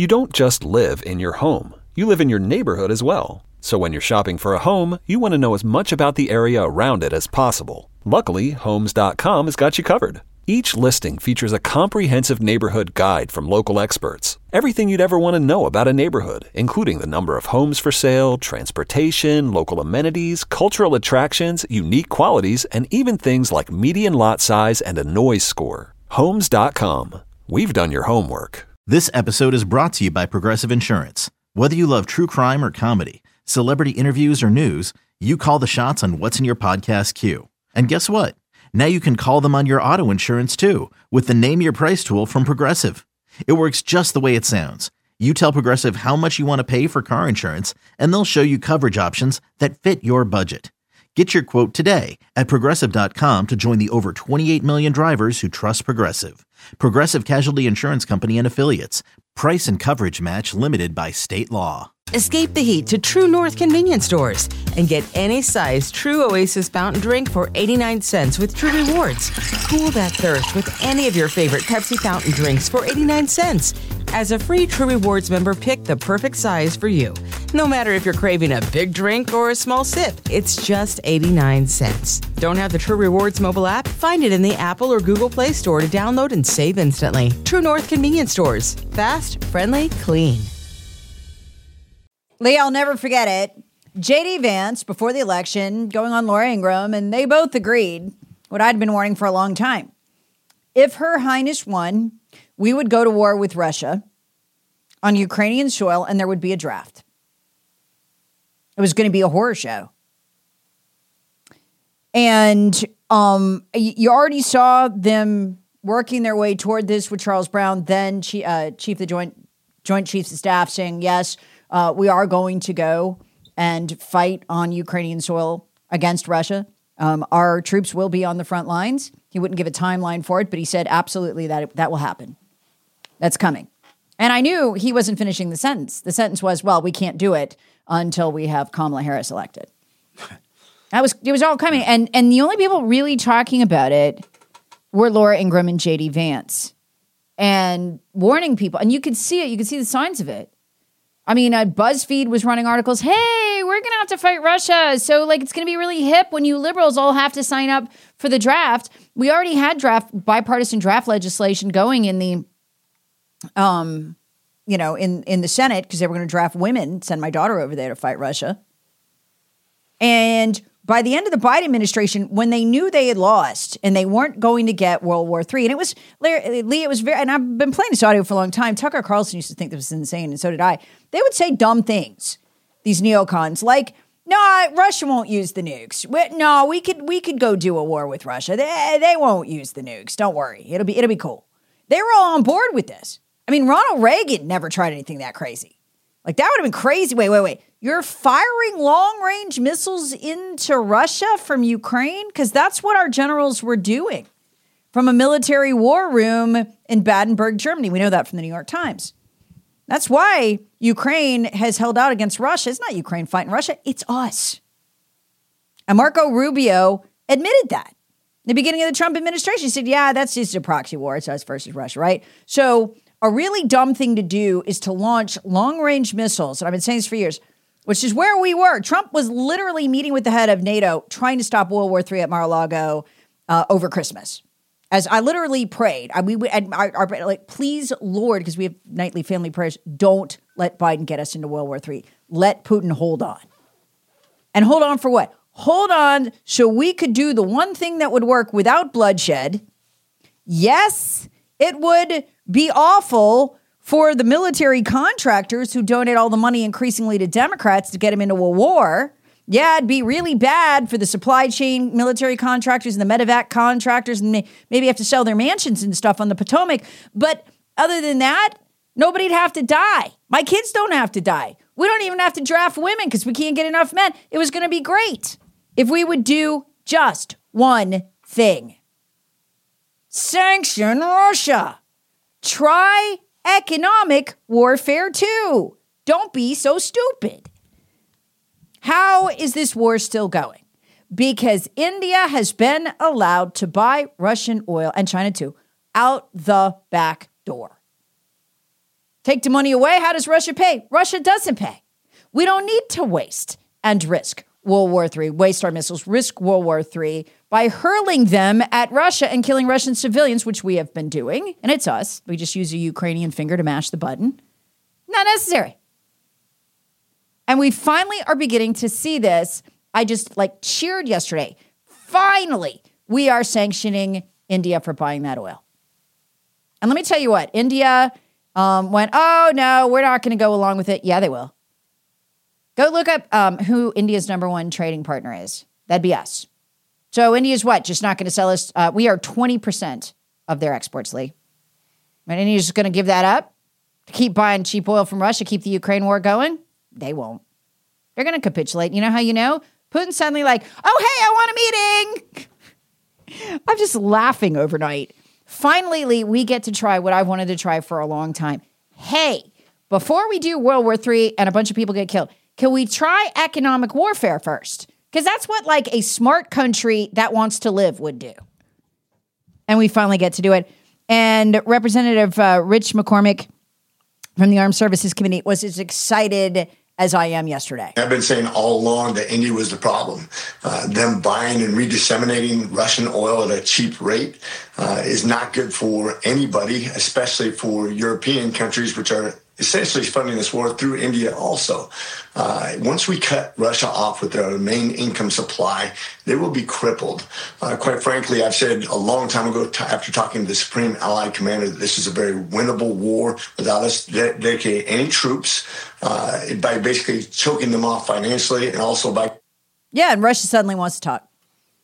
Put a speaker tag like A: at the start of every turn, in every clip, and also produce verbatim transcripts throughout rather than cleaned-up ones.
A: You don't just live in your home. You live in your neighborhood as well. So when you're shopping for a home, you want to know as much about the area around it as possible. Luckily, Homes dot com has got you covered. Each listing features a comprehensive neighborhood guide from local experts. Everything you'd ever want to know about a neighborhood, including the number of homes for sale, transportation, local amenities, cultural attractions, unique qualities, and even things like median lot size and a noise score. Homes dot com. We've done your homework.
B: This episode is brought to you by Progressive Insurance. Whether you love true crime or comedy, celebrity interviews or news, you call the shots on what's in your podcast queue. And guess what? Now you can call them on your auto insurance too with the Name Your Price tool from Progressive. It works just the way it sounds. You tell Progressive how much you want to pay for car insurance, and they'll show you coverage options that fit your budget. Get your quote today at Progressive dot com to join the over twenty-eight million drivers who trust Progressive. Progressive Casualty Insurance Company and Affiliates. Price and coverage match limited by state law.
C: Escape the heat to True North convenience stores and get any size True Oasis fountain drink for eighty-nine cents with True Rewards. Cool that thirst with any of your favorite Pepsi fountain drinks for eighty-nine cents. As a free True Rewards member, pick the perfect size for you. No matter if you're craving a big drink or a small sip, it's just eighty-nine cents. Don't have the True Rewards mobile app? Find it in the Apple or Google Play Store to download and save instantly. True North convenience stores. Fast, friendly, clean.
D: Lee, I'll never forget it. J D Vance, before the election, going on Laura Ingraham, and they both agreed what I'd been warning for a long time. If Her Highness won, we would go to war with Russia on Ukrainian soil, and there would be a draft. It was going to be a horror show. And um, you already saw them working their way toward this with Charles Brown, then uh, Chief of the Joint, Joint Chiefs of Staff, saying, yes, Uh, we are going to go and fight on Ukrainian soil against Russia. Um, our troops will be on the front lines. He wouldn't give a timeline for it, but he said absolutely that it, that will happen. That's coming. And I knew he wasn't finishing the sentence. The sentence was, well, we can't do it until we have Kamala Harris elected. That was it was all coming. And, and the only people really talking about it were Laura Ingraham and J D Vance and warning people. And you could see it. You could see the signs of it. I mean, uh, BuzzFeed was running articles, hey, we're going to have to fight Russia. So, like, it's going to be really hip when you liberals all have to sign up for the draft. We already had draft bipartisan draft legislation going in the, um, you know, in, in the Senate because they were going to draft women, send my daughter over there to fight Russia. And by the end of the Biden administration, when they knew they had lost and they weren't going to get World War Three, and it was, Lee, it was very, and I've been playing this audio for a long time. Tucker Carlson used to think this was insane, and so did I. They would say dumb things, these neocons, like, no, Russia won't use the nukes. We, no, we could we could go do a war with Russia. They, they won't use the nukes. Don't worry. It'll be it'll be cool. They were all on board with this. I mean, Ronald Reagan never tried anything that crazy. Like, that would have been crazy. Wait, wait, wait. You're firing long-range missiles into Russia from Ukraine? Because that's what our generals were doing from a military war room in Baden-Württemberg, Germany. We know that from the New York Times. That's why Ukraine has held out against Russia. It's not Ukraine fighting Russia. It's us. And Marco Rubio admitted that. In the beginning of the Trump administration, he said, yeah, that's just a proxy war. It's us versus Russia, right? So a really dumb thing to do is to launch long-range missiles. And I've been saying this for years, which is where we were. Trump was literally meeting with the head of NATO, trying to stop World War Three at Mar-a-Lago uh, over Christmas. As I literally prayed, I, we, I, I, I, like, please, Lord, because we have nightly family prayers, don't let Biden get us into World War Three. Let Putin hold on. And hold on for what? Hold on so we could do the one thing that would work without bloodshed. Yes, it would be awful for the military contractors who donate all the money increasingly to Democrats to get them into a war. Yeah, it'd be really bad for the supply chain military contractors and the medevac contractors, and maybe have to sell their mansions and stuff on the Potomac. But other than that, nobody'd have to die. My kids don't have to die. We don't even have to draft women because we can't get enough men. It was going to be great if we would do just one thing. Sanction Russia. Try economic warfare too. Don't be so stupid. How is this war still going? Because India has been allowed to buy Russian oil, and China too, out the back door. Take the money away. How does Russia pay? Russia doesn't pay. We don't need to waste and risk World War Three, waste our missiles, risk World War Three by hurling them at Russia and killing Russian civilians, which we have been doing. And it's us. We just use a Ukrainian finger to mash the button. Not necessary. And we finally are beginning to see this. I just like cheered yesterday. Finally, we are sanctioning India for buying that oil. And let me tell you what, India um, went, oh, no, we're not going to go along with it. Yeah, they will. Go look up um, who India's number one trading partner is. That'd be us. So India's what? Just not going to sell us. Uh, we are twenty percent of their exports, Lee. And India's just going to give that up to keep buying cheap oil from Russia, keep the Ukraine war going? They won't. They're going to capitulate. You know how you know? Putin's suddenly like, oh, hey, I want a meeting. I'm just laughing overnight. Finally, Lee, we get to try what I wanted to try for a long time. Hey, before we do World War Three and a bunch of people get killed, can we try economic warfare first? Because that's what like a smart country that wants to live would do. And we finally get to do it. And Representative uh, Rich McCormick from the Armed Services Committee was as excited as I am yesterday.
E: I've been saying all along that India was the problem. Uh, them buying and redisseminating Russian oil at a cheap rate uh, is not good for anybody, especially for European countries, which are essentially funding this war through India also. Uh, once we cut Russia off with their main income supply, they will be crippled. Uh, quite frankly, I've said a long time ago, t- after talking to the Supreme Allied Commander, that this is a very winnable war without us de- dedicating any troops, uh, by basically choking them off financially and also by...
D: Yeah, and Russia suddenly wants to talk.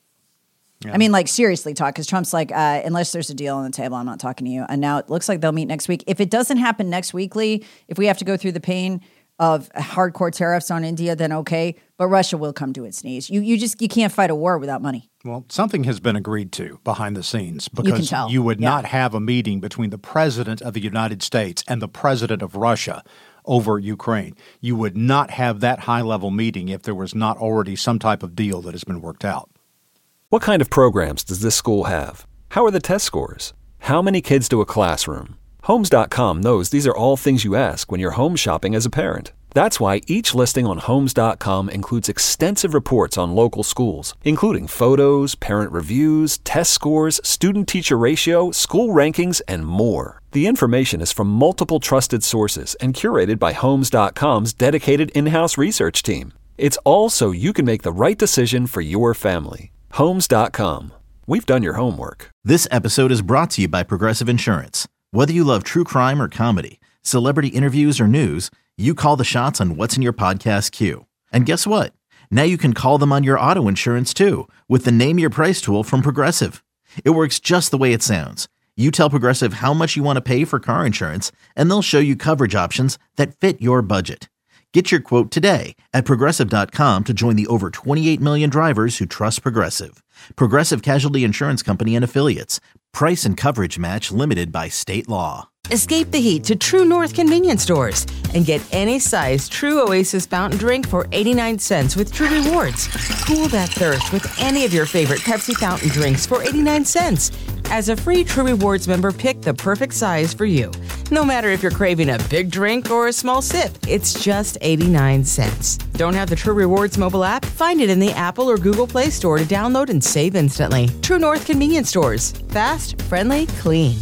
F: Yeah.
D: I mean, like, seriously talk, because Trump's like, uh, unless there's a deal on the table, I'm not talking to you. And now it looks like they'll meet next week. If it doesn't happen next weekly, if we have to go through the pain of hardcore tariffs on India, then okay. But Russia will come to its knees. You you just, you can't fight a war without money.
F: Well, something has been agreed to behind the scenes because
D: you, can tell.
F: you would
D: yeah.
F: not have a meeting between the president of the United States and the president of Russia over Ukraine. You would not have that high-level meeting if there was not already some type of deal that has been worked out.
A: What kind of programs does this school have? How are the test scores? How many kids do a classroom? Homes dot com knows these are all things you ask when you're home shopping as a parent. That's why each listing on Homes dot com includes extensive reports on local schools, including photos, parent reviews, test scores, student-teacher ratio, school rankings, and more. The information is from multiple trusted sources and curated by Homes dot com's dedicated in-house research team. It's all so you can make the right decision for your family. Homes dot com. We've done your homework.
B: This episode is brought to you by Progressive Insurance. Whether you love true crime or comedy, celebrity interviews or news, you call the shots on what's in your podcast queue. And guess what? Now you can call them on your auto insurance too with the Name Your Price tool from Progressive. It works just the way it sounds. You tell Progressive how much you want to pay for car insurance, and they'll show you coverage options that fit your budget. Get your quote today at Progressive dot com to join the over twenty-eight million drivers who trust Progressive. Progressive Casualty Insurance Company and Affiliates. Price and coverage match limited by state law.
C: Escape the heat to True North convenience stores and get any size True Oasis fountain drink for eighty-nine cents with True Rewards. Cool that thirst with any of your favorite Pepsi fountain drinks for eighty-nine cents. As a free True Rewards member, pick the perfect size for you. No matter if you're craving a big drink or a small sip, it's just eighty-nine cents. Don't have the True Rewards mobile app? Find it in the Apple or Google Play Store to download and save instantly. True North convenience stores. Fast, friendly, clean.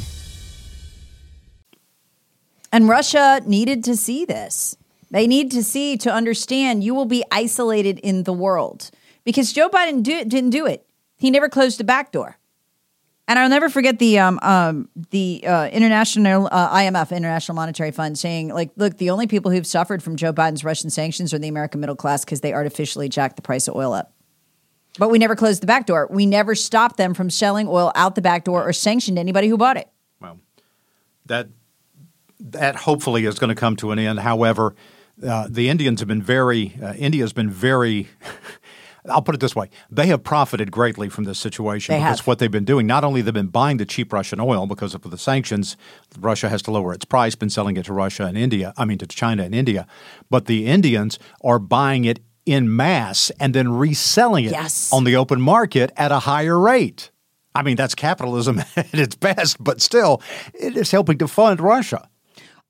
D: And Russia needed to see this. They need to see, to understand, you will be isolated in the world. Because Joe Biden do, didn't do it. He never closed the back door. And I'll never forget the um, um, the uh, international uh, I M F, International Monetary Fund, saying, like, look, the only people who've suffered from Joe Biden's Russian sanctions are the American middle class because they artificially jacked the price of oil up. But we never closed the back door. We never stopped them from selling oil out the back door or sanctioned anybody who bought it.
F: Well, that that hopefully is going to come to an end. However, uh, the Indians have been very uh, – India's been very – I'll put it this way. They have profited greatly from this situation
D: they
F: because
D: have.
F: what they've been doing, not only they've been buying the cheap Russian oil because of the sanctions, Russia has to lower its price, been selling it to Russia and India, I mean to China and India, but the Indians are buying it in mass and then reselling it
D: yes.
F: on the open market at a higher rate. I mean, that's capitalism at its best, but still, it is helping to fund Russia.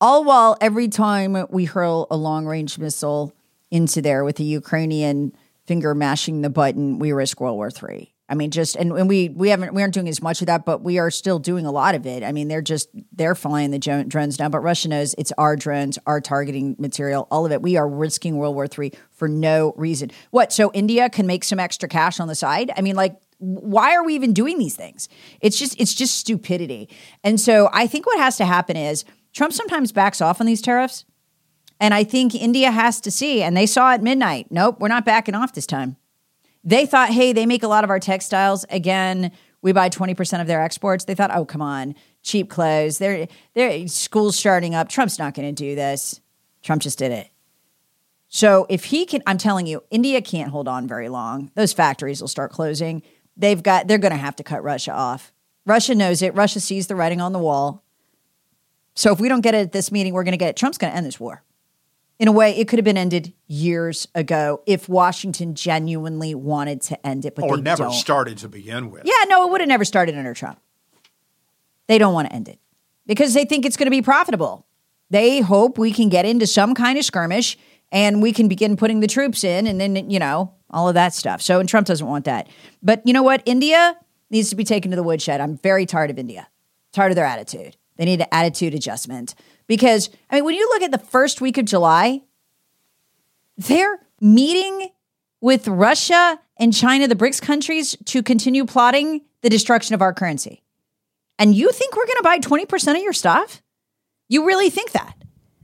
D: All while every time we hurl a long-range missile into there with the Ukrainian finger mashing the button, we risk World War Three. I mean, just and, and we we haven't we aren't doing as much of that, but we are still doing a lot of it. I mean, they're just they're flying the drones down, but Russia knows it's our drones, our targeting material, all of it. We are risking World War Three for no reason. What? So India can make some extra cash on the side? I mean, like, why are we even doing these things? It's just it's just stupidity. And so I think what has to happen is Trump sometimes backs off on these tariffs, and I think India has to see, and they saw at midnight. Nope, we're not backing off this time. They thought, hey, they make a lot of our textiles. Again, we buy twenty percent of their exports. They thought, oh, come on, cheap clothes. They're, they're schools starting up. Trump's not going to do this. Trump just did it. So if he can, I'm telling you, India can't hold on very long. Those factories will start closing. They've got, they're going to have to cut Russia off. Russia knows it. Russia sees the writing on the wall. So if we don't get it at this meeting, we're going to get it. Trump's going to end this war. In a way, it could have been ended years ago if Washington genuinely wanted to end it, but
F: or
D: they
F: never
D: don't.
F: started to begin with.
D: Yeah, no, it would have never started under Trump. They don't want to end it because they think it's going to be profitable. They hope we can get into some kind of skirmish and we can begin putting the troops in and then, you know, all of that stuff. So, and Trump doesn't want that. But you know what? India needs to be taken to the woodshed. I'm very tired of India, tired of their attitude. They need an attitude adjustment. Because, I mean, when you look at the first week of July, they're meeting with Russia and China, the BRICS countries, to continue plotting the destruction of our currency. And you think we're going to buy twenty percent of your stuff? You really think that?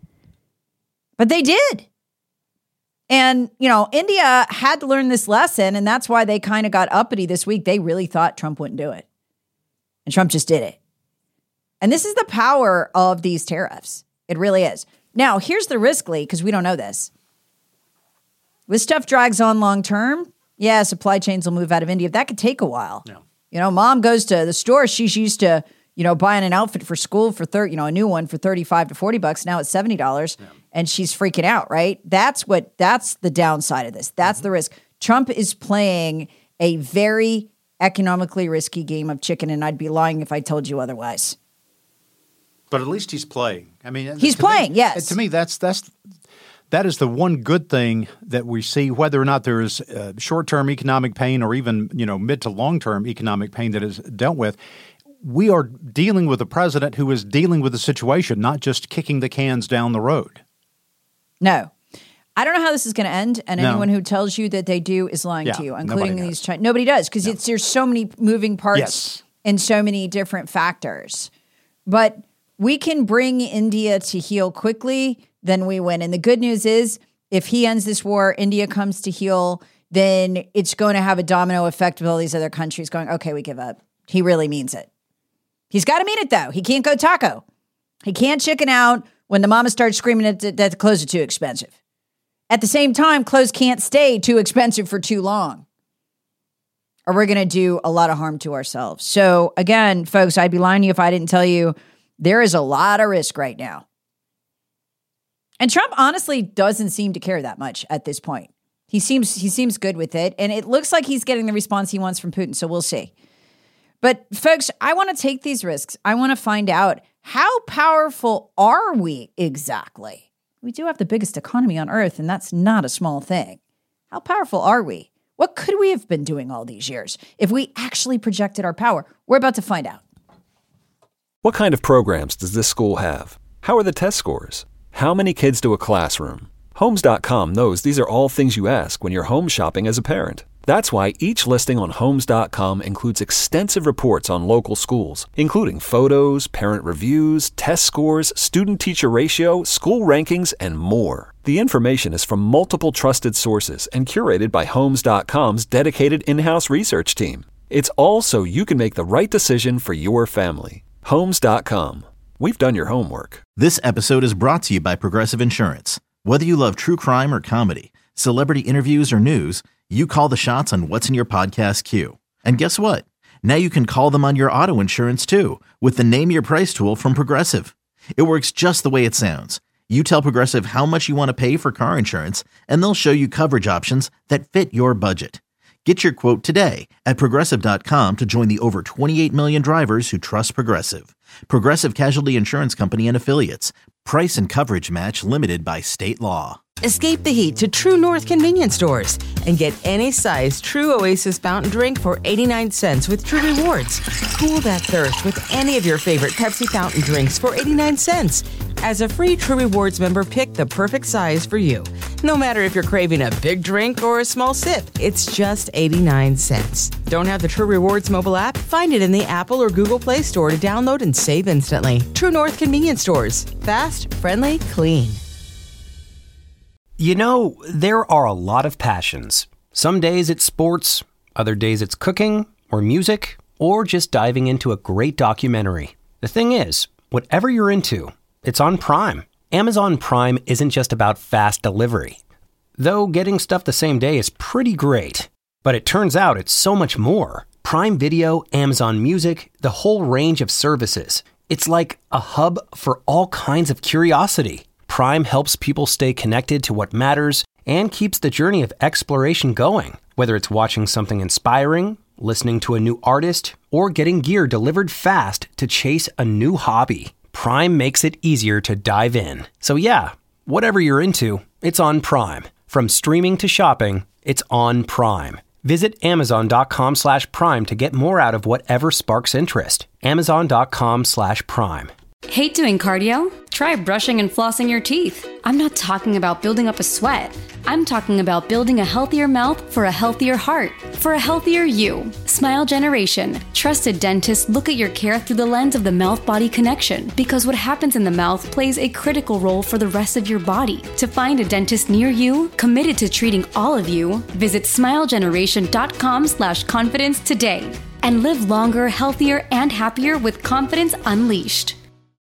D: But they did. And, you know, India had to learn this lesson, and that's why they kind of got uppity this week. They really thought Trump wouldn't do it. And Trump just did it. And this is the power of these tariffs. It really is. Now, here's the risk, Lee, because we don't know this. This stuff drags on long term. Yeah, supply chains will move out of India. That could take a while. Yeah. You know, mom goes to the store. She's used to, you know, buying an outfit for school for thirty, you know, a new one for thirty-five to forty bucks. Now it's seventy dollars, yeah. And she's freaking out, right? That's what, that's the downside of this. That's mm-hmm. the risk. Trump is playing a very economically risky game of chicken, and I'd be lying if I told you otherwise.
F: But at least he's playing. I mean,
D: he's playing.
F: Me,
D: yes.
F: To me, that's that's that is the one good thing that we see. Whether or not there is uh, short-term economic pain, or even you know mid to long-term economic pain that is dealt with, we are dealing with a president who is dealing with the situation, not just kicking the cans down the road.
D: No, I don't know how this is going to end. And
F: no.
D: anyone who tells you that they do is lying
F: yeah,
D: to you, including
F: nobody
D: these. Chi- nobody does because no. it's there's so many moving parts
F: yes.
D: and so many different factors, but. We can bring India to heel quickly, then we win. And the good news is, if he ends this war, India comes to heel, then it's going to have a domino effect with all these other countries going, okay, we give up. He really means it. He's got to mean it, though. He can't go taco. He can't chicken out when the mama starts screaming that the, that the clothes are too expensive. At the same time, clothes can't stay too expensive for too long, or we're going to do a lot of harm to ourselves. So, again, folks, I'd be lying to you if I didn't tell you there is a lot of risk right now. And Trump honestly doesn't seem to care that much at this point. He seems he seems good with it, and it looks like he's getting the response he wants from Putin, so we'll see. But folks, I want to take these risks. I want to find out, how powerful are we exactly? We do have the biggest economy on earth, and that's not a small thing. How powerful are we? What could we have been doing all these years if we actually projected our power? We're about to find out.
A: What kind of programs does this school have? How are the test scores? How many kids do a classroom? Homes dot com knows these are all things you ask when you're home shopping as a parent. That's why each listing on Homes dot com includes extensive reports on local schools, including photos, parent reviews, test scores, student-teacher ratio, school rankings, and more. The information is from multiple trusted sources and curated by Homes dot com's dedicated in-house research team. It's all so you can make the right decision for your family. Homes dot com. We've done your homework.
B: This episode is brought to you by Progressive Insurance. Whether you love true crime or comedy, celebrity interviews or news, you call the shots on what's in your podcast queue. And guess what? Now you can call them on your auto insurance too with the Name Your Price tool from Progressive. It works just the way it sounds. You tell Progressive how much you want to pay for car insurance, and they'll show you coverage options that fit your budget. Get your quote today at Progressive dot com to join the over twenty-eight million drivers who trust Progressive. Progressive Casualty Insurance Company and Affiliates. Price and coverage match limited by state law.
C: Escape the heat to True North convenience stores and get any size True Oasis fountain drink for eighty-nine cents with True Rewards. Cool that thirst with any of your favorite Pepsi fountain drinks for eighty-nine cents. As a free True Rewards member, pick the perfect size for you. No matter if you're craving a big drink or a small sip, it's just eighty-nine cents. Don't have the True Rewards mobile app? Find it in the Apple or Google Play Store to download and save instantly. True North convenience stores. Fast, friendly, clean.
G: You know, there are a lot of passions. Some days it's sports, other days it's cooking, or music, or just diving into a great documentary. The thing is, whatever you're into, it's on Prime. Amazon Prime isn't just about fast delivery. Though getting stuff the same day is pretty great. But it turns out it's so much more. Prime Video, Amazon Music, the whole range of services. It's like a hub for all kinds of curiosity. Prime helps people stay connected to what matters and keeps the journey of exploration going. Whether it's watching something inspiring, listening to a new artist, or getting gear delivered fast to chase a new hobby, Prime makes it easier to dive in. So yeah, whatever you're into, it's on Prime. From streaming to shopping, it's on Prime. Visit amazon.com slash prime to get more out of whatever sparks interest. Amazon.com slash prime.
H: Hate doing cardio? Try brushing and flossing your teeth. I'm not talking about building up a sweat. I'm talking about building a healthier mouth for a healthier heart, for a healthier you. Smile Generation. Trusted dentists look at your care through the lens of the mouth-body connection, because what happens in the mouth plays a critical role for the rest of your body. To find a dentist near you, committed to treating all of you, visit smilegeneration.com slash confidence today and live longer, healthier, and happier with confidence unleashed.